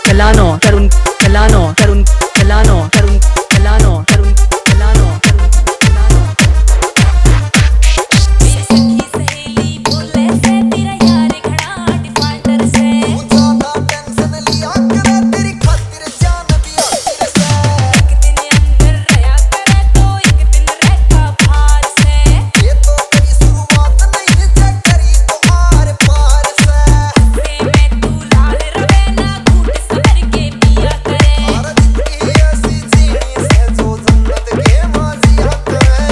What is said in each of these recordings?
Delano, Tarun Delano, Tarun Delano, Tarun Delano, Tarun Delano, Tarun Delano. मेरी सखी सहेली बोले से तेरा यार घड़ा डिफाल्टर से तू ज्यादा टेंशन लिया करे तेरी खातिर जान दिया तेरे से एक दिन अंदर रहा करे तो एक दिन रहता बाहर से ये तो तेरी शुरुआत नहीं जे करी तो आर पार से में तू लाल रवे ना घूट सबर के पिया करे और जिंदगी ऐसी जीनी से जो जन्नत के माजिया करे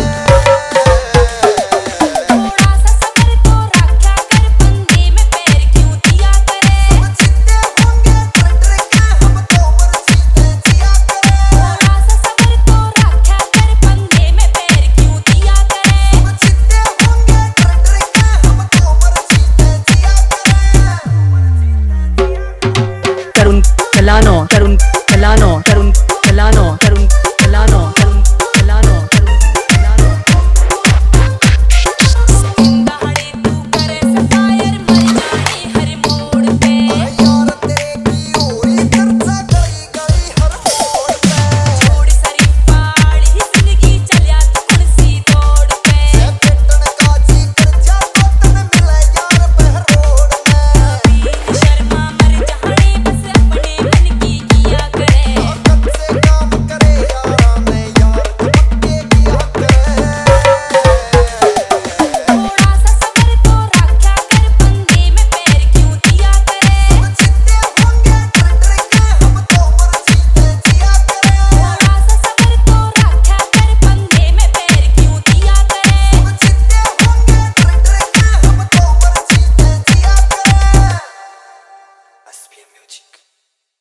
थोड़ा सा सबर तो रखा कर पंगे में पैर क्यों दिया करे जितने होंगे डर के हम तो मर्जी से जिया करे थोड़ा सा सबर तो रखा कर पंगे में पैर क्यों दिया करे जितने होंगे डर के हम तो मर्जी से जिया करे Tarun Delano, Tarun Delano, Tarun Delano, Tarun Delano, Tarun Delano, Tarun Delano. दहाड़े तू करे सफायर मर जाने हर मोड़ पे यार तेरे की ओरी खर्चा गई गई हर मोड़ पे छोड़ सारी पाड़ी जिंदगी चलिया तू कुर्सी तोड़ पे पेटन का जी कर जा तो तन मिले यार बहरोड में बीन शर्मा मर जाने बस अपने मन की किया करे कब से काम करे यारा में यार पक्के किया करे थोड़ा सा सबर तो रखा कर पंगे में पैर क्यों दिया करे जितने होंगे डर के हम तो मर्जी से जिया करे थोड़ा सा सबर तो रखा कर पंगे में पैर क्यों दिया करे जितने होंगे डर के हम तो मर्जी से जिया करे एसपीएम म्यूजिक